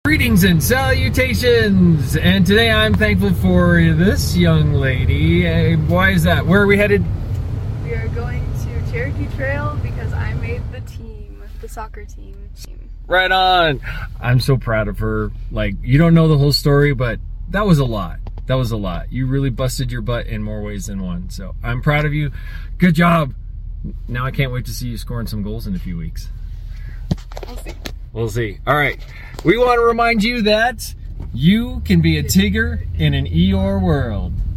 Greetings and salutations, and today I'm thankful for this young lady. Why is that? Where are we headed? We are going to Cherokee Trail because I made the team, the soccer team. Right on. I'm so proud of her. Like, you don't know the whole story, but that was a lot. That was a lot. You really busted your butt in more ways than one. So I'm proud of you. Good job. Now I can't wait to see you scoring some goals in a few weeks. We'll see. We'll see. All right. We want to remind you that you can be a Tigger in an Eeyore world.